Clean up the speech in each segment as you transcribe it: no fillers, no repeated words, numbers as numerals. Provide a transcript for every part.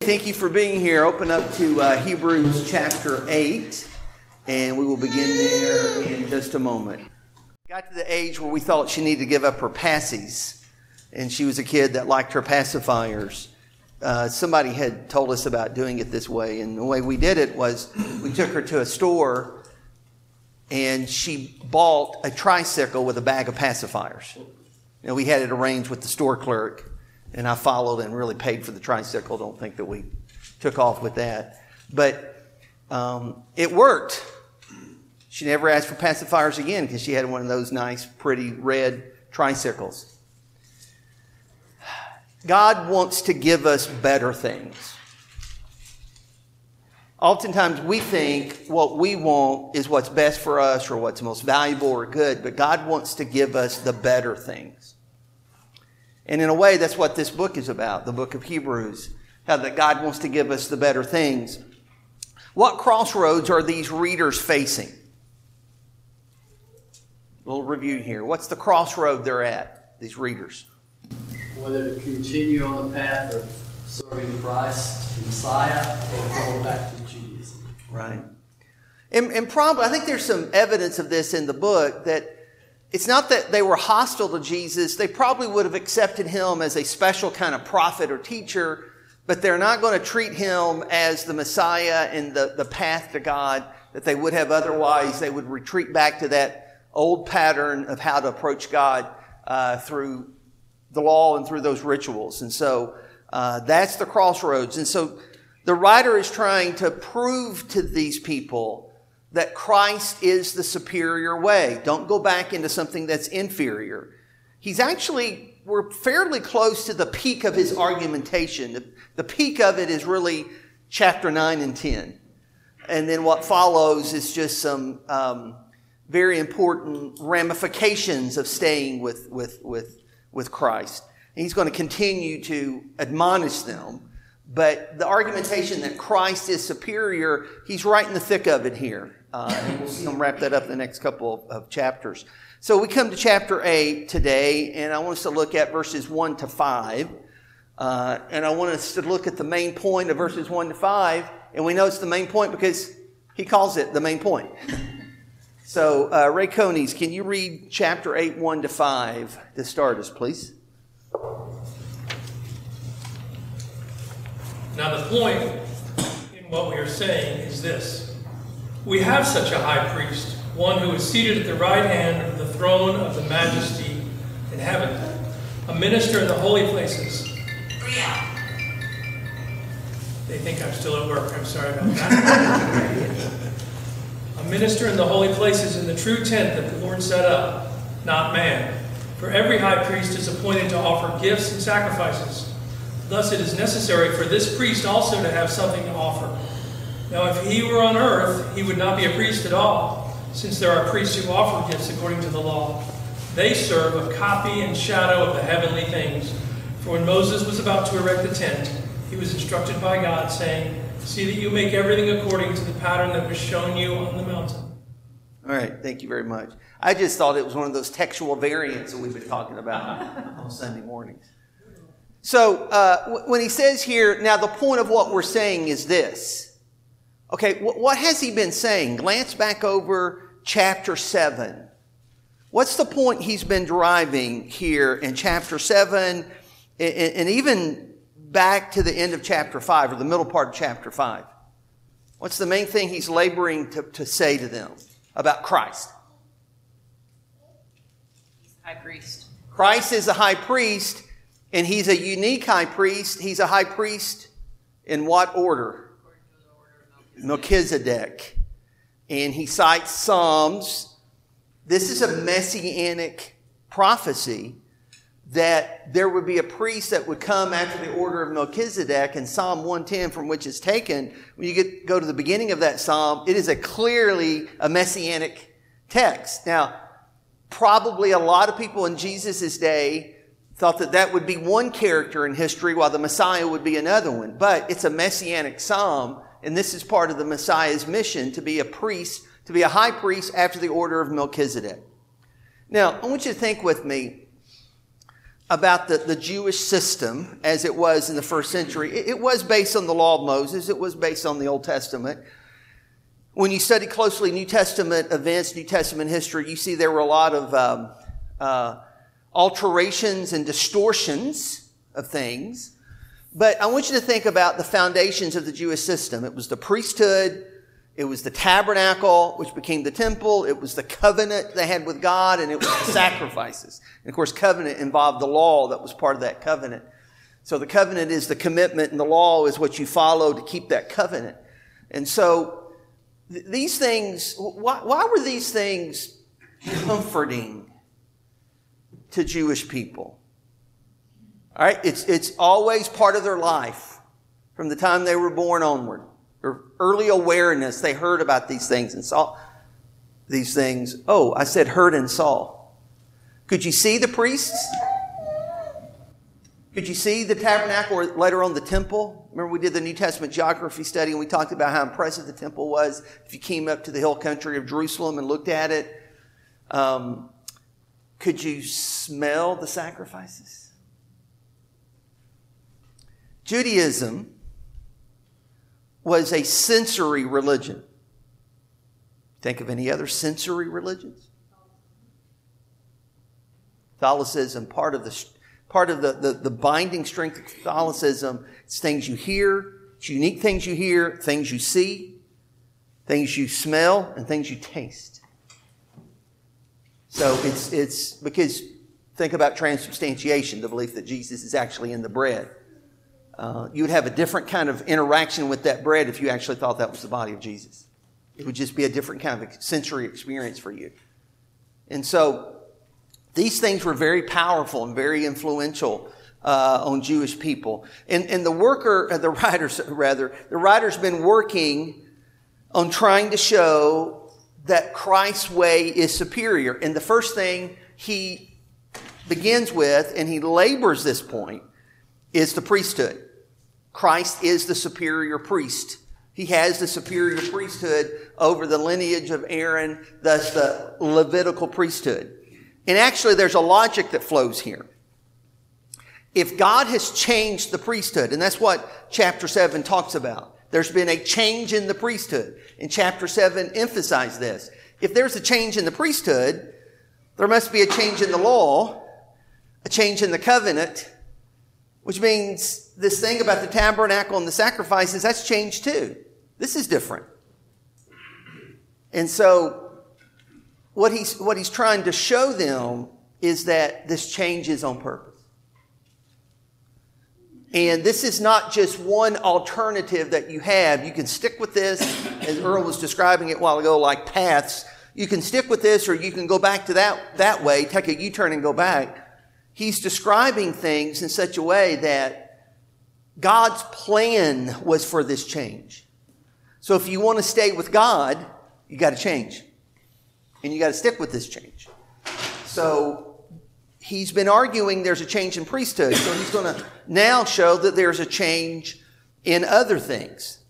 thank you for being here. Open up to Hebrews chapter 8, and we will begin there in just a moment. Got to the age where we thought she needed to give up her passies, and she was a kid that liked her pacifiers. Somebody had told us about doing it this way, and the way we did it was we took her to a store, and she bought a tricycle with a bag of pacifiers. And we had it arranged with the store clerk. And I followed and really paid for the tricycle. Don't think that we took off with that. But it worked. She never asked for pacifiers again because she had one of those nice, pretty red tricycles. God wants to give us better things. Oftentimes we think what we want is what's best for us or what's most valuable or good. But God wants to give us the better things. And in a way, that's what this book is about, the book of Hebrews, how that God wants to give us the better things. What crossroads are these readers facing? A little review here. What's the crossroad they're at, these readers? Whether to continue on the path of serving Christ, the Messiah, or go back to Judaism. Right. And probably, I think there's some evidence of this in the book that it's not that they were hostile to Jesus. They probably would have accepted him as a special kind of prophet or teacher, but they're not going to treat him as the Messiah and the path to God that they would have otherwise. They would retreat back to that old pattern of how to approach God through the law and through those rituals. And so that's the crossroads. And so the writer is trying to prove to these people that Christ is the superior way. Don't go back into something that's inferior. We're fairly close to the peak of his argumentation. The peak of it is really chapter 9 and 10. And then what follows is just some very important ramifications of staying with Christ. And he's going to continue to admonish them. But the argumentation that Christ is superior, he's right in the thick of it here. And we'll see him wrap that up in the next couple of chapters. So we come to chapter 8 today, and I want us to look at verses 1 to 5. And I want us to look at the main point of verses 1 to 5. And we know it's the main point because he calls it the main point. So, Ray Conies, can you read chapter 8, 1 to 5 to start us, please? Now the point in what we are saying is this. We have such a high priest, one who is seated at the right hand of the throne of the majesty in heaven, a minister in the holy places. They think I'm still at work. I'm sorry about that. A minister in the holy places in the true tent that the Lord set up, not man. For every high priest is appointed to offer gifts and sacrifices. Thus it is necessary for this priest also to have something to offer. Now if he were on earth, he would not be a priest at all, since there are priests who offer gifts according to the law. They serve a copy and shadow of the heavenly things. For when Moses was about to erect the tent, he was instructed by God, saying, "See that you make everything according to the pattern that was shown you on the mountain." All right, thank you very much. I just thought it was one of those textual variants that we've been talking about on Sunday mornings. So when he says here, now the point of what we're saying is this. Okay, what has he been saying? Glance back over chapter 7. What's the point he's been driving here in chapter 7 and even back to the end of chapter 5 or the middle part of chapter 5? What's the main thing he's laboring to say to them about Christ? He's a high priest. Christ is a high priest, and he's a unique high priest. He's a high priest in what order? Melchizedek. And he cites Psalms. This is a messianic prophecy that there would be a priest that would come after the order of Melchizedek, and Psalm 110 from which it's taken. When you go to the beginning of that psalm, it is clearly a messianic text. Now, probably a lot of people in Jesus' day thought that would be one character in history while the Messiah would be another one. But it's a messianic psalm. And this is part of the Messiah's mission, to be a priest, to be a high priest after the order of Melchizedek. Now, I want you to think with me. about the Jewish system as it was in the first century. It was based on the law of Moses. It was based on the Old Testament. When you study closely New Testament events, New Testament history, you see there were a lot of alterations and distortions of things. But I want you to think about the foundations of the Jewish system. It was the priesthood. It was the tabernacle, which became the temple. It was the covenant they had with God, and it was the sacrifices. And of course, covenant involved the law that was part of that covenant. So the covenant is the commitment, and the law is what you follow to keep that covenant. And so these things, why were these things comforting to Jewish people? All right, it's always part of their life from the time they were born onward. Or early awareness, they heard about these things and saw these things. Oh, I said heard and saw. Could you see the priests? Could you see the tabernacle or later on the temple? Remember we did the New Testament geography study and we talked about how impressive the temple was. If you came up to the hill country of Jerusalem and looked at it, could you smell the sacrifices? Judaism was a sensory religion. Think of any other sensory religions? Catholicism, part of the binding strength of Catholicism, it's things you hear, it's unique things you hear, things you see, things you smell, and things you taste. So it's because think about transubstantiation, the belief that Jesus is actually in the bread. You would have a different kind of interaction with that bread if you actually thought that was the body of Jesus. It would just be a different kind of sensory experience for you. And so these things were very powerful and very influential on Jewish people. And the writer's been working on trying to show that Christ's way is superior. And the first thing he begins with, and he labors this point, is the priesthood. Christ is the superior priest. He has the superior priesthood over the lineage of Aaron, thus the Levitical priesthood. And actually, there's a logic that flows here. If God has changed the priesthood, and that's what chapter 7 talks about, there's been a change in the priesthood. And chapter 7 emphasized this. If there's a change in the priesthood, there must be a change in the law, a change in the covenant, which means this thing about the tabernacle and the sacrifices, that's changed too. This is different. And so what he's trying to show them is that this change is on purpose. And this is not just one alternative that you have. You can stick with this, as Earl was describing it a while ago, like paths. You can stick with this or you can go back to that way, take a U-turn and go back. He's describing things in such a way that God's plan was for this change. So if you want to stay with God, you got to change. And you got to stick with this change. So he's been arguing there's a change in priesthood. So he's going to now show that there's a change in other things.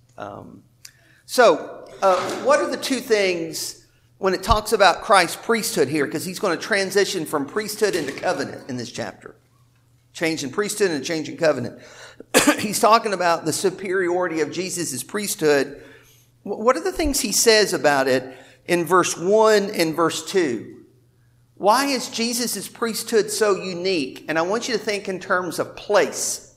What are the two things when it talks about Christ's priesthood here? Because he's going to transition from priesthood into covenant in this chapter. Change in priesthood and a change in covenant. He's talking about the superiority of Jesus' priesthood. What are the things he says about it in verse 1 and verse 2? Why is Jesus' priesthood so unique? And I want you to think in terms of place.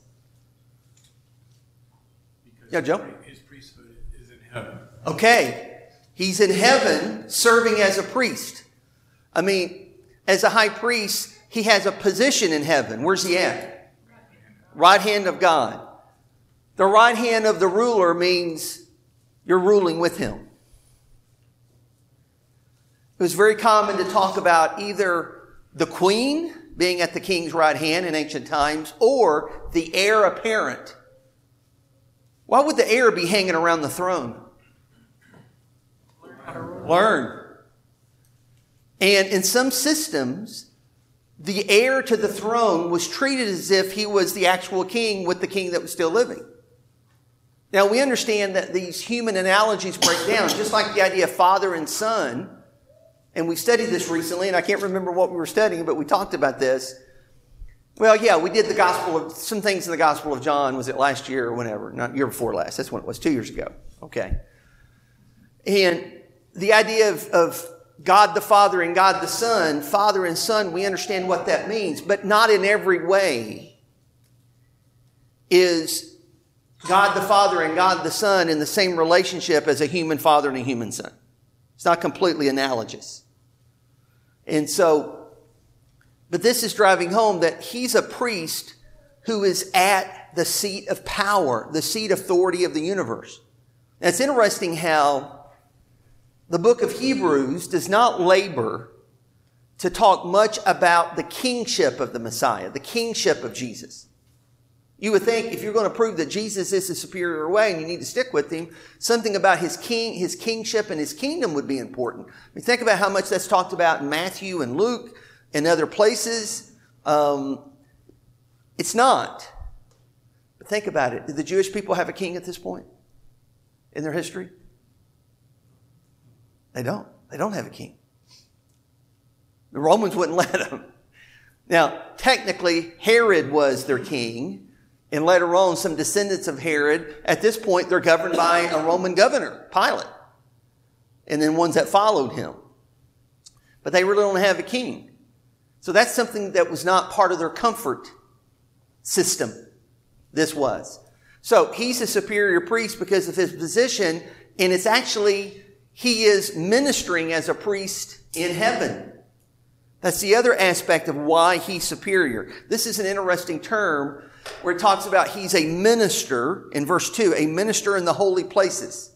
Because yeah, Joe? His priesthood is in heaven. Okay. He's in heaven serving as a priest. I mean, as a high priest, he has a position in heaven. Where's he at? Right hand of God. The right hand of the ruler means you're ruling with him. It was very common to talk about either the queen being at the king's right hand in ancient times or the heir apparent. Why would the heir be hanging around the throne? Learn. And in some systems, the heir to the throne was treated as if he was the actual king with the king that was still living. Now, we understand that these human analogies break down, just like the idea of father and son. And we studied this recently, and I can't remember what we were studying, but we talked about this. Well, yeah, we did some things in the Gospel of John. Was it last year or whenever? Not year before last. That's when it was, 2 years ago. Okay. And the idea of God the Father and God the Son, Father and Son, we understand what that means, but not in every way is God the Father and God the Son in the same relationship as a human father and a human son. It's not completely analogous. And so, but this is driving home that he's a priest who is at the seat of power, the seat of authority of the universe. Now, it's interesting how the book of Hebrews does not labor to talk much about the kingship of the Messiah, the kingship of Jesus. You would think if you're going to prove that Jesus is the superior way and you need to stick with him, something about his kingship and his kingdom would be important. I mean, think about how much that's talked about in Matthew and Luke and other places. It's not. But think about it. Did the Jewish people have a king at this point in their history? They don't. They don't have a king. The Romans wouldn't let them. Now, technically, Herod was their king. And later on, some descendants of Herod, at this point, they're governed by a Roman governor, Pilate. And then ones that followed him. But they really don't have a king. So that's something that was not part of their comfort system. This was. So he's a superior priest because of his position. And it's actually, he is ministering as a priest in heaven. That's the other aspect of why he's superior. This is an interesting term where it talks about he's a minister, in verse 2, a minister in the holy places.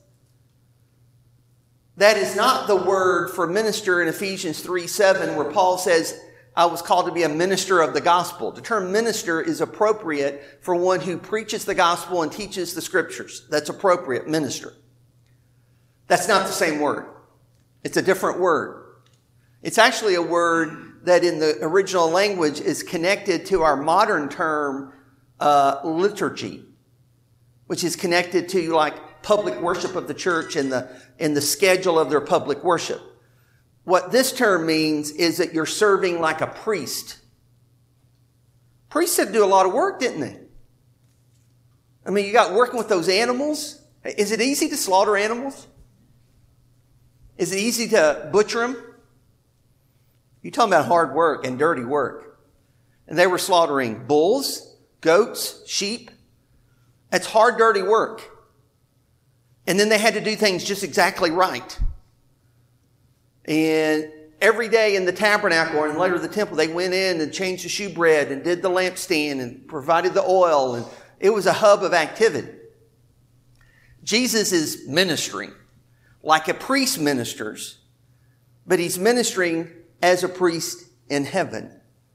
That is not the word for minister in Ephesians 3:7, where Paul says, I was called to be a minister of the gospel. The term minister is appropriate for one who preaches the gospel and teaches the scriptures. That's appropriate, minister. That's not the same word. It's a different word. It's actually a word that in the original language is connected to our modern term, liturgy, which is connected to like public worship of the church and the schedule of their public worship. What this term means is that you're serving like a priest. Priests had to do a lot of work, didn't they? I mean, you got working with those animals. Is it easy to slaughter animals? Is it easy to butcher them? You're talking about hard work and dirty work. And they were slaughtering bulls, goats, sheep. That's hard, dirty work. And then they had to do things just exactly right. And every day in the tabernacle and later the temple, they went in and changed the shewbread and did the lampstand and provided the oil. And it was a hub of activity. Jesus is ministering like a priest ministers, but he's ministering as a priest in heaven.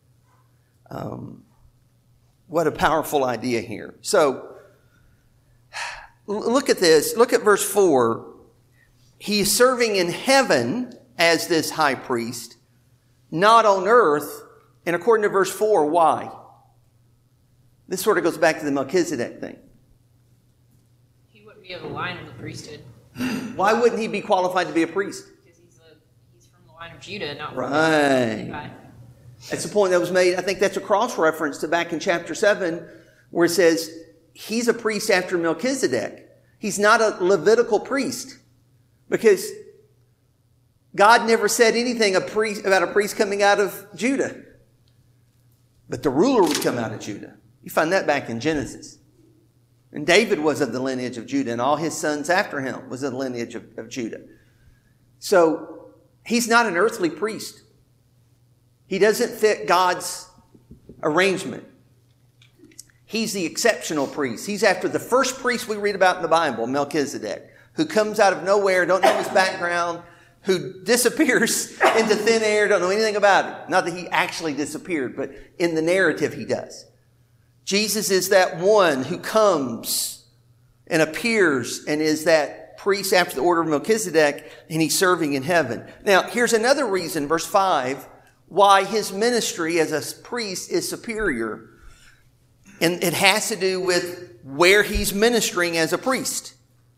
What a powerful idea here. So, look at this. Look at verse 4. He's serving in heaven as this high priest, not on earth. And according to verse 4, why? This sort of goes back to the Melchizedek thing. He wouldn't be of the line of the priesthood. Why wouldn't he be qualified to be a priest? Because he's from the line of Judah, not from Right. Levi. That's the point that was made. I think that's a cross-reference to back in chapter 7 where it says he's a priest after Melchizedek. He's not a Levitical priest because God never said anything about a priest coming out of Judah. But the ruler would come out of Judah. You find that back in Genesis. And David was of the lineage of Judah, and all his sons after him was of the lineage of Judah. So he's not an earthly priest. He doesn't fit God's arrangement. He's the exceptional priest. He's after the first priest we read about in the Bible, Melchizedek, who comes out of nowhere, don't know his background, who disappears into thin air, don't know anything about it. Not that he actually disappeared, but in the narrative he does. Jesus is that one who comes and appears and is that priest after the order of Melchizedek, and he's serving in heaven. Now, here's another reason, verse 5, why his ministry as a priest is superior. And it has to do with where he's ministering as a priest.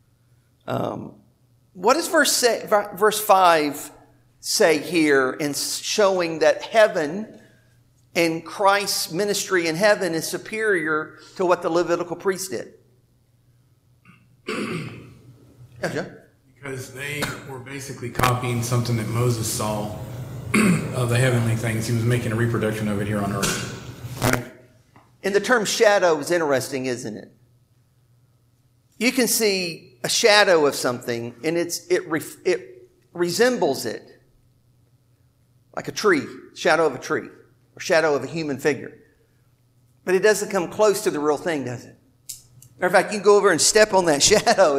What does verse 5 say here in showing that heaven And Christ's ministry in heaven is superior to what the Levitical priest did. Yeah, Joe? Because they were basically copying something that Moses saw of the heavenly things. He was making a reproduction of it here on earth. Right? And the term shadow is interesting, isn't it? You can see a shadow of something, and it resembles it. Like a tree, shadow of a tree, or shadow of a human figure. But it doesn't come close to the real thing, does it? Matter of fact, you can go over and step on that shadow.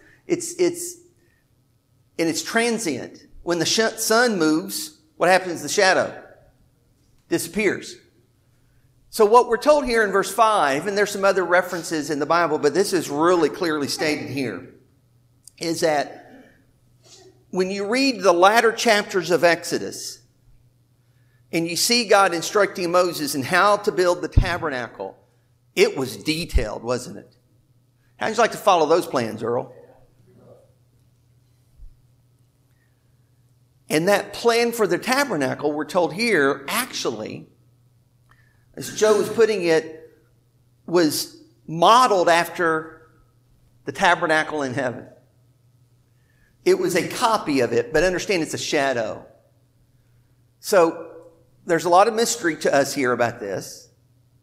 It's transient. When the sun moves, what happens to the shadow? Disappears. So what we're told here in verse 5, and there's some other references in the Bible, but this is really clearly stated here, is that when you read the latter chapters of Exodus, and you see God instructing Moses in how to build the tabernacle, it was detailed, wasn't it? How'd you like to follow those plans, Earl? And that plan for the tabernacle, we're told here, actually, as Joe was putting it, was modeled after the tabernacle in heaven. It was a copy of it, but understand it's a shadow. So, there's a lot of mystery to us here about this.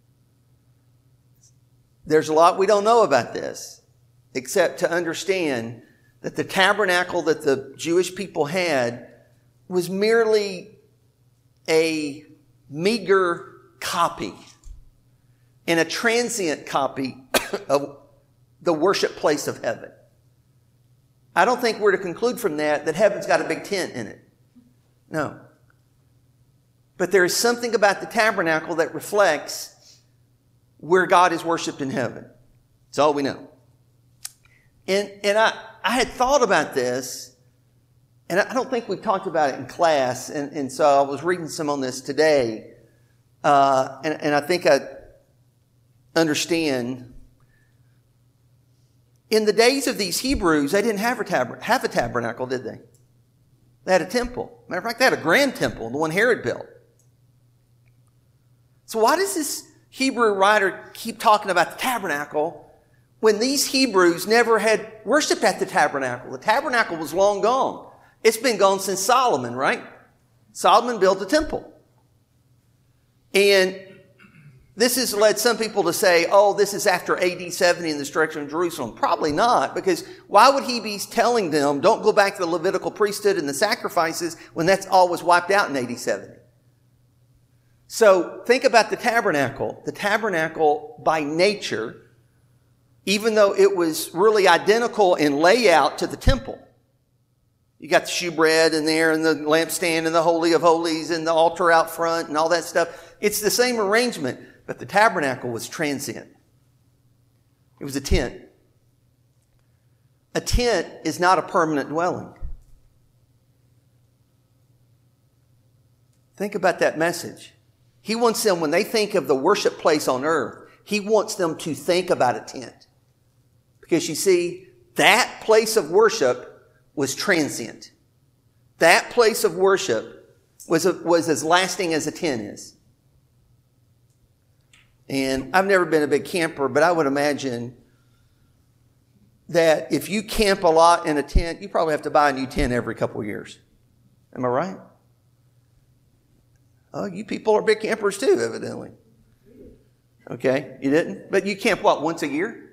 There's a lot we don't know about this, except to understand that the tabernacle that the Jewish people had was merely a meager copy and a transient copy of the worship place of heaven. I don't think we're to conclude from that heaven's got a big tent in it. No. But there is something about the tabernacle that reflects where God is worshiped in heaven. That's all we know. And I had thought about this, and I don't think we've talked about it in class, and so I was reading some on this today, and I think I understand. In the days of these Hebrews, they didn't have a tabernacle, did they? They had a temple. Matter of fact, they had a grand temple, the one Herod built. So why does this Hebrew writer keep talking about the tabernacle when these Hebrews never had worshiped at the tabernacle? The tabernacle was long gone. It's been gone since Solomon, right? Solomon built a temple. And this has led some people to say, oh, this is after AD 70 and the destruction of Jerusalem. Probably not, because why would he be telling them, don't go back to the Levitical priesthood and the sacrifices when that's all was wiped out in AD 70? So think about the tabernacle. The tabernacle by nature, even though it was really identical in layout to the temple. You got the shewbread in there and the lampstand and the Holy of Holies and the altar out front and all that stuff. It's the same arrangement, but the tabernacle was transient. It was a tent. A tent is not a permanent dwelling. Think about that message. He wants them, when they think of the worship place on earth, he wants them to think about a tent. Because you see, that place of worship was transient. That place of worship was as lasting as a tent is. And I've never been a big camper, but I would imagine that if you camp a lot in a tent, you probably have to buy a new tent every couple of years. Am I right? Oh, you people are big campers too, evidently. Okay, you didn't? But you camp what, once a year?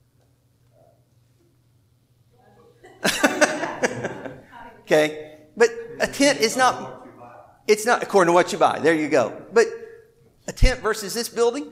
Okay, but a tent is not, it's not according to what you buy. There you go. But a tent versus this building?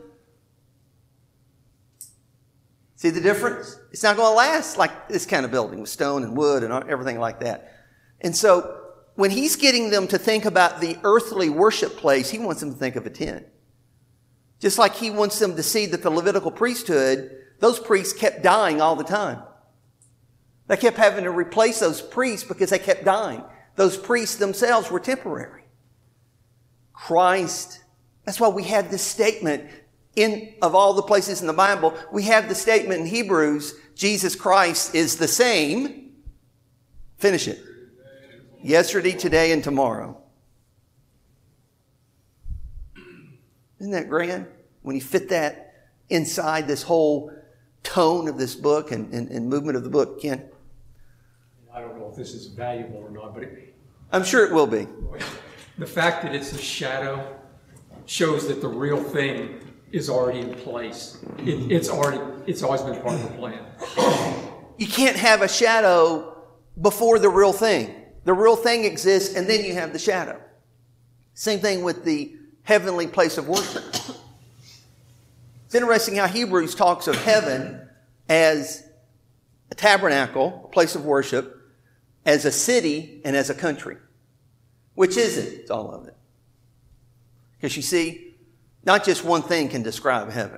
See the difference? It's not going to last like this kind of building with stone and wood and everything like that. And so when he's getting them to think about the earthly worship place, he wants them to think of a tent. Just like he wants them to see that the Levitical priesthood, those priests kept dying all the time. They kept having to replace those priests because they kept dying. Those priests themselves were temporary. Christ, that's why we have this statement of all the places in the Bible, we have the statement in Hebrews, Jesus Christ is the same. Finish it. Yesterday, today, and tomorrow. Isn't that grand? When you fit that inside this whole tone of this book and movement of the book, Ken? I don't know if this is valuable or not, but I'm sure it will be. the fact that it's a shadow shows that the real thing is already in place. It's always been part of the plan. You can't have a shadow before the real thing. The real thing exists, and then you have the shadow. Same thing with the heavenly place of worship. It's interesting how Hebrews talks of heaven as a tabernacle, a place of worship, as a city, and as a country. Which is it? It's all of it. Because you see, not just one thing can describe heaven.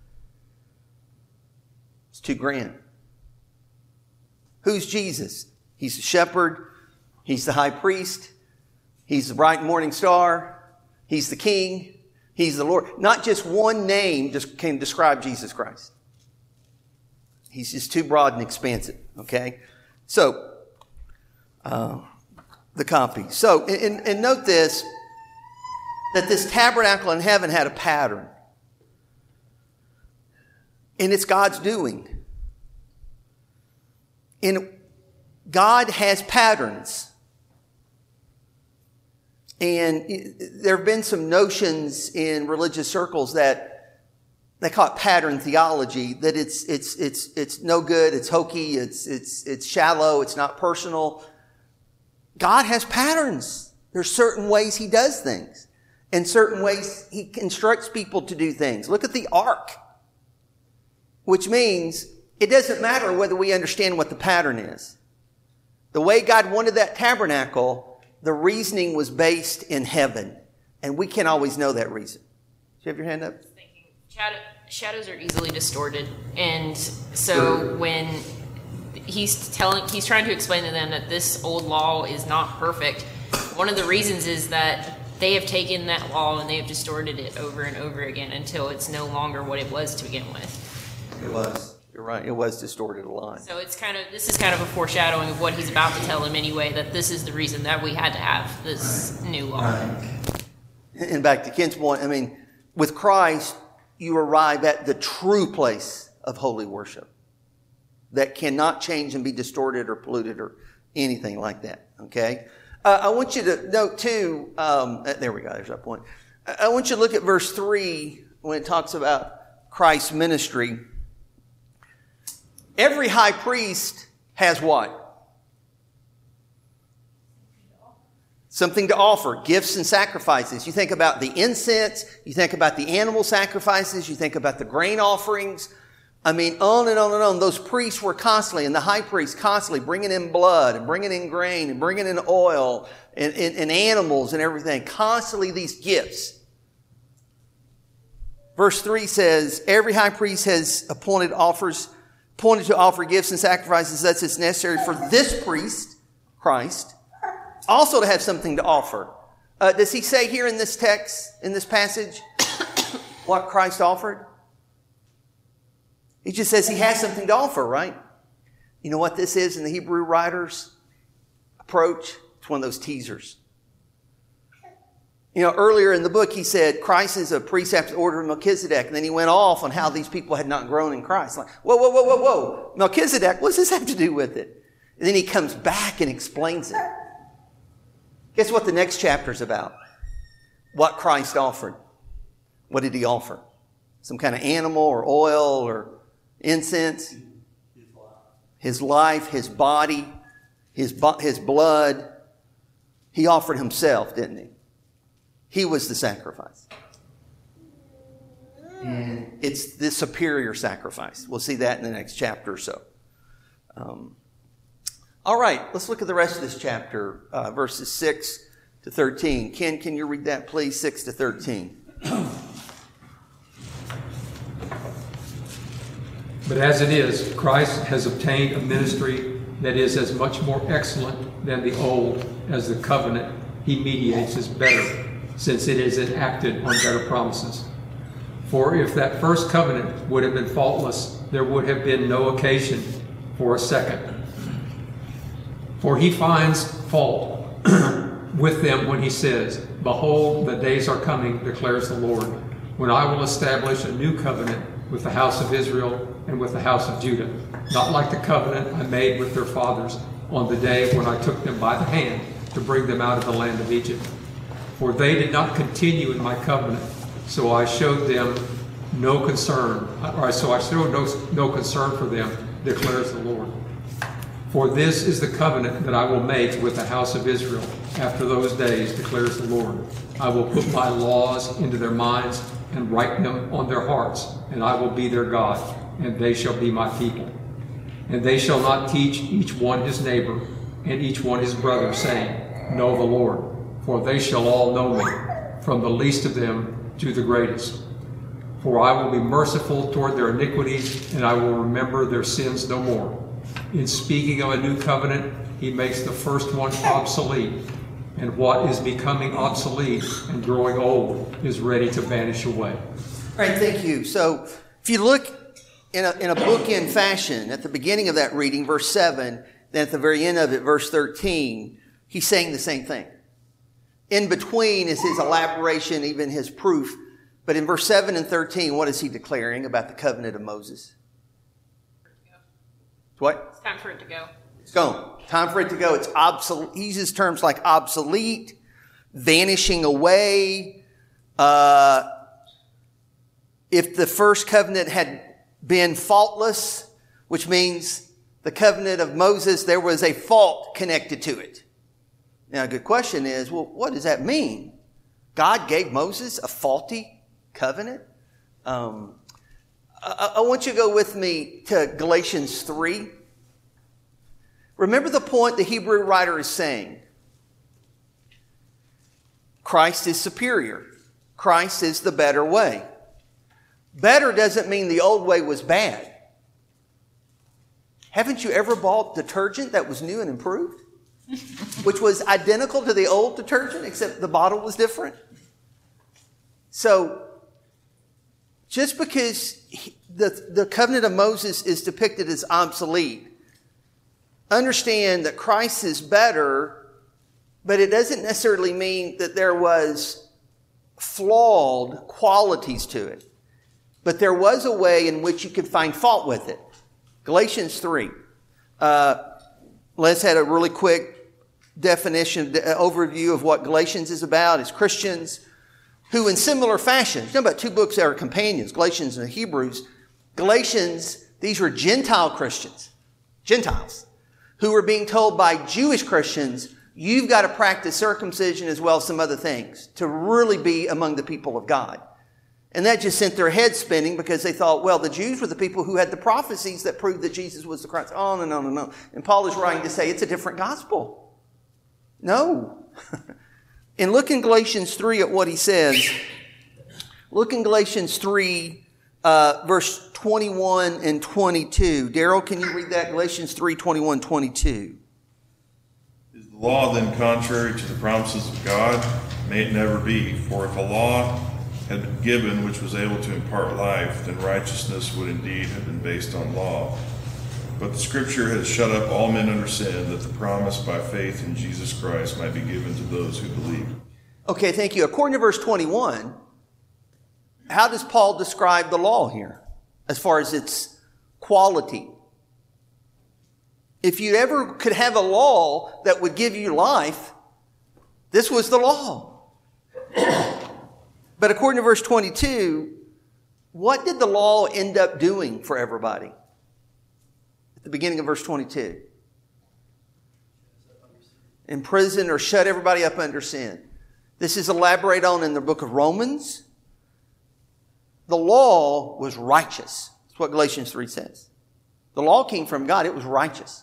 It's too grand. Who's Jesus? He's the shepherd. He's the high priest. He's the bright morning star. He's the king. He's the Lord. Not just one name just can describe Jesus Christ. He's just too broad and expansive. Okay? So, the copy. So, and note this, that this tabernacle in heaven had a pattern. And it's God's doing. And God has patterns. And there have been some notions in religious circles that they call it pattern theology, that it's no good, it's hokey, it's shallow, it's not personal. God has patterns. There's certain ways He does things, and certain ways He instructs people to do things. Look at the ark, which means it doesn't matter whether we understand what the pattern is. The way God wanted that tabernacle, the reasoning was based in heaven, and we can't always know that reason. Do you have your hand up? Shadows are easily distorted, and so when he's trying to explain to them that this old law is not perfect, one of the reasons is that they have taken that law and they have distorted it over and over again until it's no longer what it was to begin with. It was. You're right. It was distorted a lot. So this is kind of a foreshadowing of what he's about to tell them anyway, that this is the reason that we had to have this new law. Right. And back to Ken's point, I mean, with Christ, you arrive at the true place of holy worship that cannot change and be distorted or polluted or anything like that. Okay? I want you to note too, there we go, there's that point. I want you to look at verse 3 when it talks about Christ's ministry. Every high priest has what? Something to offer, gifts and sacrifices. You think about the incense, you think about the animal sacrifices, you think about the grain offerings. I mean, on and on and on. Those priests were constantly, and the high priest constantly bringing in blood and bringing in grain and bringing in oil and animals and everything. Constantly these gifts. Verse 3 says, every high priest has appointed to offer gifts and sacrifices as it's necessary for this priest, Christ, also to have something to offer. Does he say here in this text, in this passage, what Christ offered? He just says he has something to offer, right? You know what this is in the Hebrew writer's approach? It's one of those teasers. You know, earlier in the book, he said Christ is a priest after the order of Melchizedek. And then he went off on how these people had not grown in Christ. Like, whoa. Melchizedek, what does this have to do with it? And then he comes back and explains it. Guess what the next chapter is about? What Christ offered. What did he offer? Some kind of animal or oil or incense? His life, his body, his blood. He offered himself, didn't he? He was the sacrifice. And it's the superior sacrifice. We'll see that in the next chapter or so. All right, let's look at the rest of this chapter, verses 6 to 13. Ken, can you read that, please? 6 to 13. But as it is, Christ has obtained a ministry that is as much more excellent than the old as the covenant he mediates is better, since it is enacted on better promises. For if that first covenant would have been faultless, there would have been no occasion for a second. For he finds fault with them when he says, behold, the days are coming, declares the Lord, when I will establish a new covenant with the house of Israel and with the house of Judah, not like the covenant I made with their fathers on the day when I took them by the hand to bring them out of the land of Egypt. For they did not continue in my covenant, so I showed them no concern, so I showed no concern for them, declares the Lord. For this is the covenant that I will make with the house of Israel after those days, declares the Lord. I will put my laws into their minds and write them on their hearts, and I will be their God, and they shall be my people. And they shall not teach each one his neighbor and each one his brother, saying, Know the Lord, for they shall all know me, from the least of them to the greatest. For I will be merciful toward their iniquities, and I will remember their sins no more. In speaking of a new covenant, he makes the first one obsolete, and what is becoming obsolete and growing old is ready to vanish away. All right, thank you. So if you look in a bookend fashion, at the beginning of that reading, verse 7, then at the very end of it, verse 13, he's saying the same thing. In between is his elaboration, even his proof. But in verse 7 and 13, what is he declaring about the covenant of Moses? What? It's time for it to go. It's gone. Time for it to go. It's obsolete. He uses terms like obsolete, vanishing away. If the first covenant had been faultless, which means the covenant of Moses, there was a fault connected to it. Now, a good question is, well, what does that mean? God gave Moses a faulty covenant? I want you to go with me to Galatians 3. Remember the point the Hebrew writer is saying. Christ is superior. Christ is the better way. Better doesn't mean the old way was bad. Haven't you ever bought detergent that was new and improved? Which was identical to the old detergent, except the bottle was different? So, just because the covenant of Moses is depicted as obsolete, understand that Christ is better, but it doesn't necessarily mean that there was flawed qualities to it. But there was a way in which you could find fault with it. Galatians 3. Les had a really quick definition, overview of what Galatians is about. It's Christians who in similar fashion, you know about two books that are companions, Galatians and Hebrews. Galatians, these were Gentile Christians, Gentiles, who were being told by Jewish Christians, you've got to practice circumcision as well as some other things to really be among the people of God. And that just sent their heads spinning because they thought, well, the Jews were the people who had the prophecies that proved that Jesus was the Christ. Oh, no. And Paul is writing to say it's a different gospel. No. And look in Galatians 3 at what he says. Look in Galatians 3, verse 21 and 22. Daryl, can you read that? Galatians 3, 21, 22. Is the law then contrary to the promises of God? May it never be. For if a law had been given which was able to impart life, then righteousness would indeed have been based on law. But the Scripture has shut up all men under sin, that the promise by faith in Jesus Christ might be given to those who believe. Okay, thank you. According to verse 21, how does Paul describe the law here as far as its quality? If you ever could have a law that would give you life, this was the law. But according to verse 22, what did the law end up doing for everybody? At the beginning of verse 22. Imprison or shut everybody up under sin. This is elaborated on in the book of Romans. The law was righteous. That's what Galatians 3 says. The law came from God. It was righteous.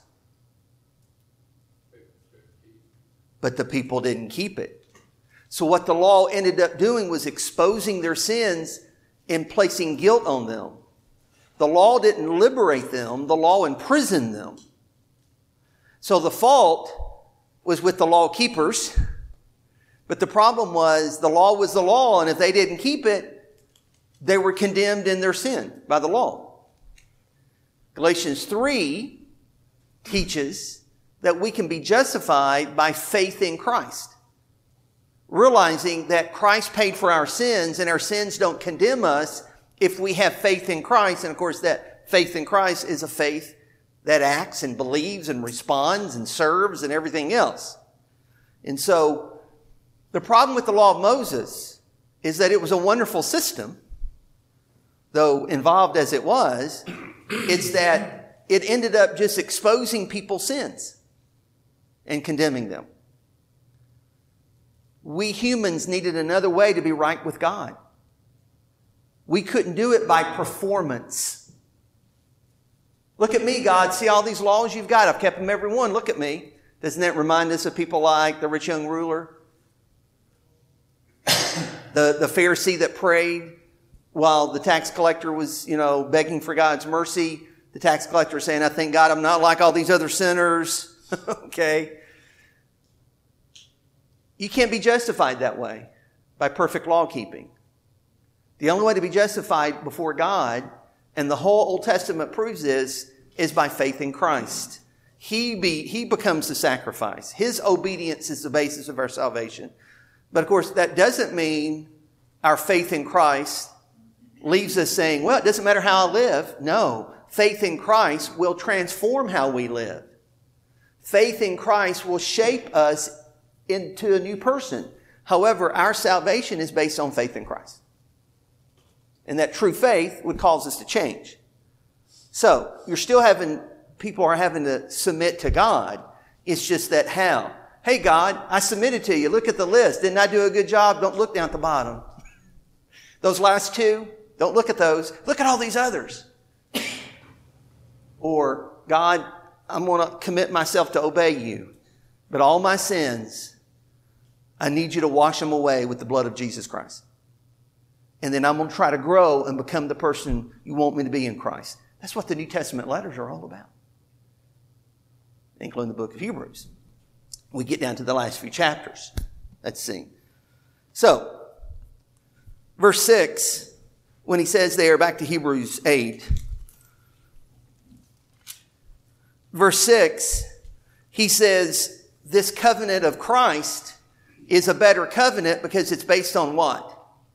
But the people didn't keep it. So what the law ended up doing was exposing their sins and placing guilt on them. The law didn't liberate them. The law imprisoned them. So the fault was with the law keepers. But the problem was the law was the law, and if they didn't keep it, they were condemned in their sin by the law. Galatians 3 teaches that we can be justified by faith in Christ. realizing that Christ paid for our sins and our sins don't condemn us if we have faith in Christ. And of course, that faith in Christ is a faith that acts and believes and responds and serves and everything else. And so the problem with the law of Moses is that it was a wonderful system, though involved as it was. It's that it ended up just exposing people's sins and condemning them. We humans needed another way to be right with God. We couldn't do it by performance. Look at me, God. See all these laws you've got. I've kept them every one. Look at me. Doesn't that remind us of people like the rich young ruler? The Pharisee that prayed while the tax collector was, begging for God's mercy. The tax collector saying, I thank God I'm not like all these other sinners. Okay. You can't be justified that way by perfect law keeping. The only way to be justified before God, and the whole Old Testament proves this, is by faith in Christ. He becomes the sacrifice. His obedience is the basis of our salvation. But of course, that doesn't mean our faith in Christ leaves us saying, well, it doesn't matter how I live. No, faith in Christ will transform how we live. Faith in Christ will shape us into a new person. However, our salvation is based on faith in Christ. And that true faith would cause us to change. So, people are having to submit to God. It's just that how? Hey God, I submitted to you. Look at the list. Didn't I do a good job? Don't look down at the bottom. Those last two, don't look at those. Look at all these others. Or, God, I'm going to commit myself to obey you. But all my sins, I need you to wash them away with the blood of Jesus Christ. And then I'm going to try to grow and become the person you want me to be in Christ. That's what the New Testament letters are all about, including the book of Hebrews. We get down to the last few chapters. Let's see. So, verse 6, when he says there, back to Hebrews 8, verse 6, he says, this covenant of Christ is a better covenant because it's based on what?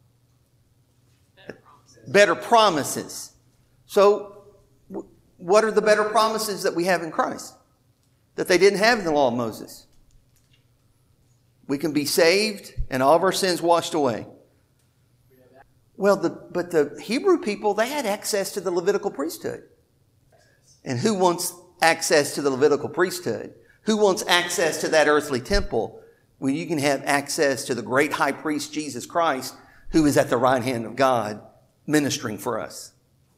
Better promises. So, what are the better promises that we have in Christ that they didn't have in the law of Moses? We can be saved and all of our sins washed away. Well, but the Hebrew people, they had access to the Levitical priesthood. And who wants access to the Levitical priesthood? Who wants access to that earthly temple when you can have access to the great high priest Jesus Christ, who is at the right hand of God ministering for us?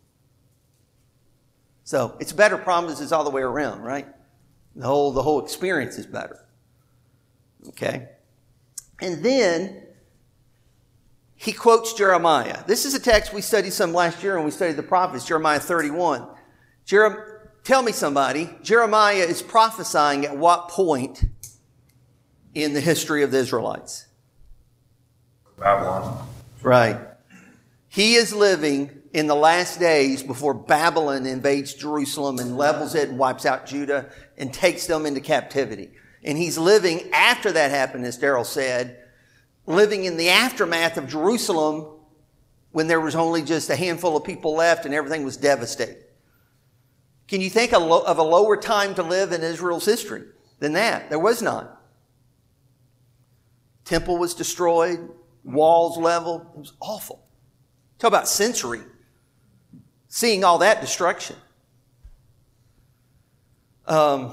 So it's better promises all the way around, right? The whole experience is better. Okay? And then he quotes Jeremiah. This is a text we studied some last year when we studied the prophets, Jeremiah 31. Tell me somebody, Jeremiah is prophesying at what point in the history of the Israelites? Babylon. Right. He is living in the last days before Babylon invades Jerusalem and levels it and wipes out Judah and takes them into captivity. And he's living after that happened, as Darrell said, living in the aftermath of Jerusalem when there was only just a handful of people left and everything was devastated. Can you think of a lower time to live in Israel's history than that? There was none. Temple was destroyed, walls leveled. It was awful. Talk about sensory. Seeing all that destruction. And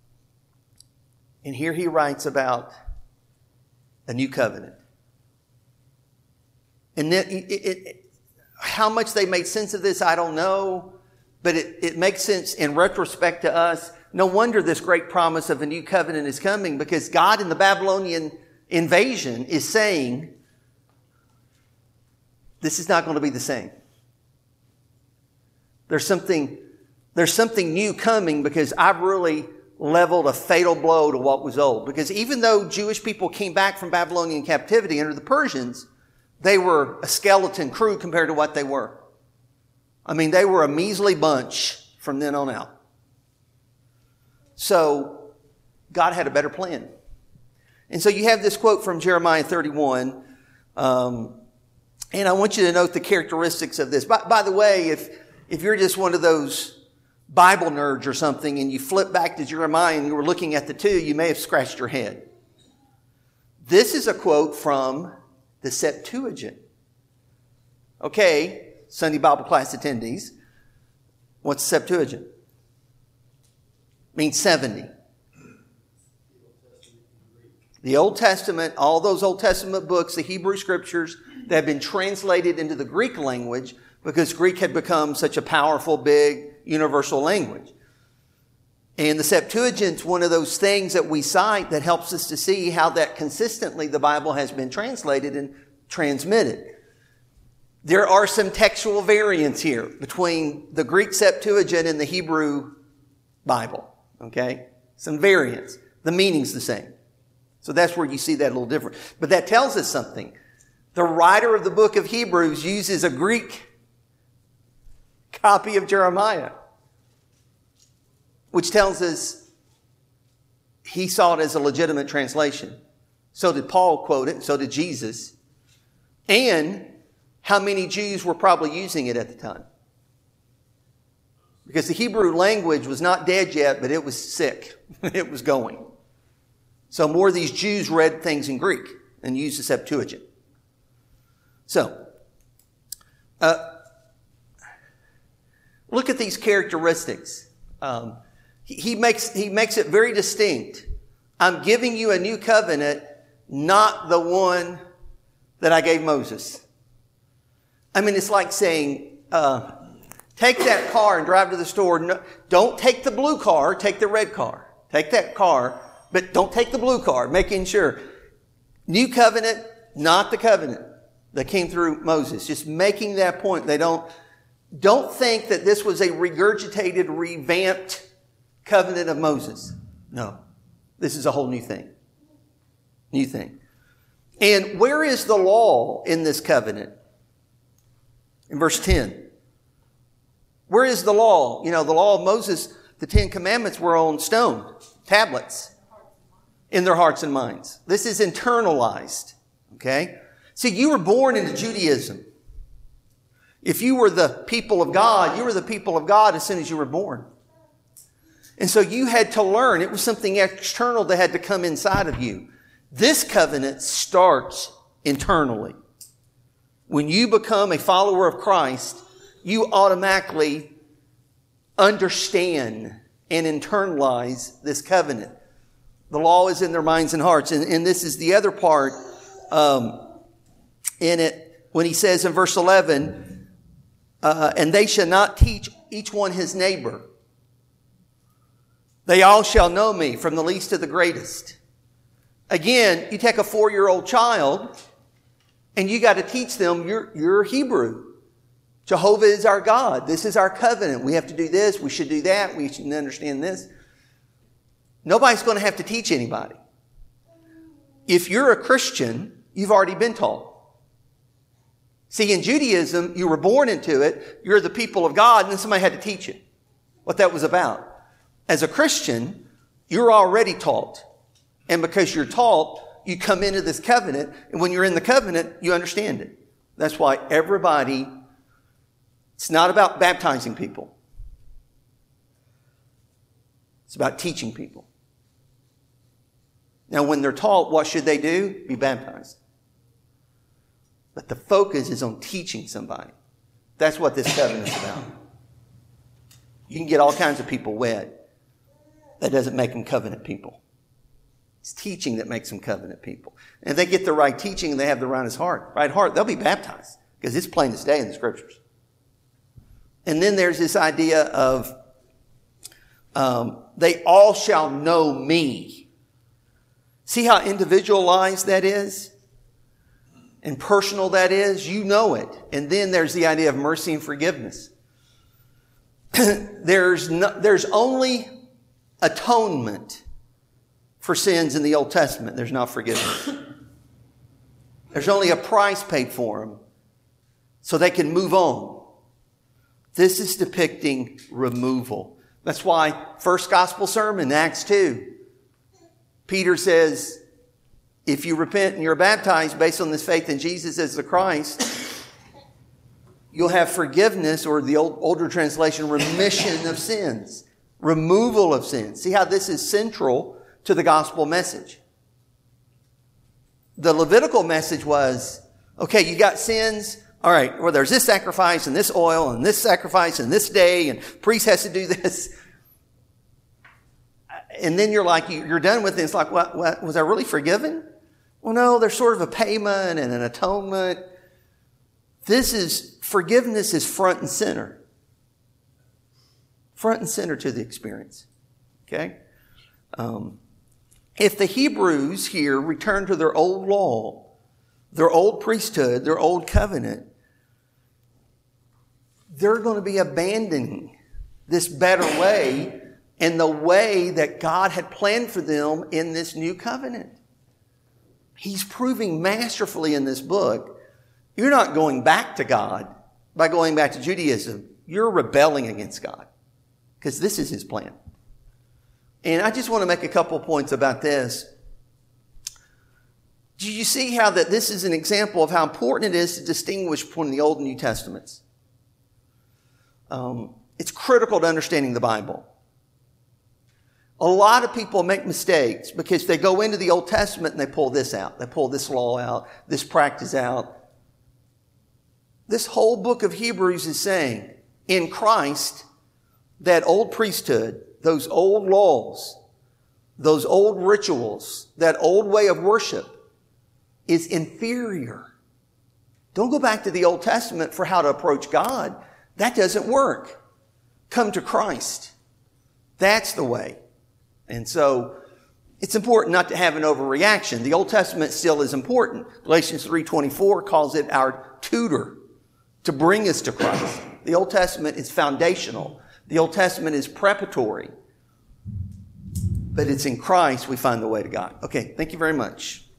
here he writes about a new covenant. And how much they made sense of this, I don't know. But it makes sense in retrospect to us. No wonder this great promise of a new covenant is coming, because God in the Babylonian invasion is saying, this is not going to be the same. There's something new coming, because I've really leveled a fatal blow to what was old. Because even though Jewish people came back from Babylonian captivity under the Persians, they were a skeleton crew compared to what they were. I mean, they were a measly bunch from then on out. So, God had a better plan. And so you have this quote from Jeremiah 31. And I want you to note the characteristics of this. By the way, if you're just one of those Bible nerds or something and you flip back to Jeremiah and you were looking at the two, you may have scratched your head. This is a quote from the Septuagint. Okay, Sunday Bible class attendees, what's Septuagint? It means 70. The Old Testament, all those Old Testament books, the Hebrew Scriptures, that have been translated into the Greek language because Greek had become such a powerful, big, universal language. And the Septuagint's one of those things that we cite that helps us to see how that consistently the Bible has been translated and transmitted. There are some textual variants here between the Greek Septuagint and the Hebrew Bible. Okay? Some variants. The meaning's the same. So that's where you see that a little different. But that tells us something. The writer of the book of Hebrews uses a Greek copy of Jeremiah, which tells us he saw it as a legitimate translation. So did Paul quote it. So did Jesus. And how many Jews were probably using it at the time? Because the Hebrew language was not dead yet, but it was sick. It was going. So more of these Jews read things in Greek and used the Septuagint. So, look at these characteristics. He makes it very distinct. I'm giving you a new covenant, not the one that I gave Moses. I mean, it's like saying, take that car and drive to the store. No, don't take the blue car, take the red car. Take that car, but don't take the blue car, making sure. New covenant, not the covenant that came through Moses. Just making that point. They don't think that this was a regurgitated, revamped covenant of Moses. No. This is a whole new thing. New thing. And where is the law in this covenant? In verse 10. Where is the law? You know, the law of Moses, the 10 Commandments were on stone, tablets, in their hearts and minds. This is internalized. Okay? See, you were born into Judaism. If you were the people of God, you were the people of God as soon as you were born. And so you had to learn. It was something external that had to come inside of you. This covenant starts internally. When you become a follower of Christ, you automatically understand and internalize this covenant. The law is in their minds and hearts. And this is the other part in it when he says in verse 11, and they shall not teach each one his neighbor. They all shall know me, from the least to the greatest. Again, you take a 4-year-old child and you got to teach them you're Hebrew. Jehovah is our God. This is our covenant. We have to do this. We should do that. We should understand this. Nobody's going to have to teach anybody. If you're a Christian, you've already been taught. See, in Judaism, you were born into it. You're the people of God, and then somebody had to teach you what that was about. As a Christian, you're already taught. And because you're taught, you come into this covenant. And when you're in the covenant, you understand it. That's why everybody, it's not about baptizing people. It's about teaching people. Now, when they're taught, what should they do? Be baptized. But the focus is on teaching somebody. That's what this covenant is about. You can get all kinds of people wed. That doesn't make them covenant people. It's teaching that makes them covenant people. And if they get the right teaching and they have the right heart, they'll be baptized. Because it's plain as day in the Scriptures. And then there's this idea of they all shall know me. See how individualized that is? And personal that is? You know it. And then there's the idea of mercy and forgiveness. There's only atonement for sins in the Old Testament. There's not forgiveness. There's only a price paid for them so they can move on. This is depicting removal. That's why first gospel sermon, Acts 2, Peter says, if you repent and you're baptized based on this faith in Jesus as the Christ, you'll have forgiveness, or the older translation, remission of sins, removal of sins. See how this is central to the gospel message. The Levitical message was, okay, you got sins. All right, well, there's this sacrifice and this oil and this sacrifice and this day, and priest has to do this. And then you're like, you're done with it. It's like, what, was I really forgiven? Well, no, there's sort of a payment and an atonement. Forgiveness is front and center. Front and center to the experience. Okay? If the Hebrews here return to their old law, their old priesthood, their old covenant, they're going to be abandoning this better way and the way that God had planned for them in this new covenant. He's proving masterfully in this book, you're not going back to God by going back to Judaism. You're rebelling against God, because this is his plan. And I just want to make a couple points about this. Do you see how that this is an example of how important it is to distinguish between the Old and New Testaments? It's critical to understanding the Bible. A lot of people make mistakes because they go into the Old Testament and they pull this out. They pull this law out, this practice out. This whole book of Hebrews is saying, in Christ, that old priesthood, those old laws, those old rituals, that old way of worship is inferior. Don't go back to the Old Testament for how to approach God. That doesn't work. Come to Christ. That's the way. And so it's important not to have an overreaction. The Old Testament still is important. Galatians 3:24 calls it our tutor to bring us to Christ. The Old Testament is foundational. The Old Testament is preparatory. But it's in Christ we find the way to God. Okay, thank you very much.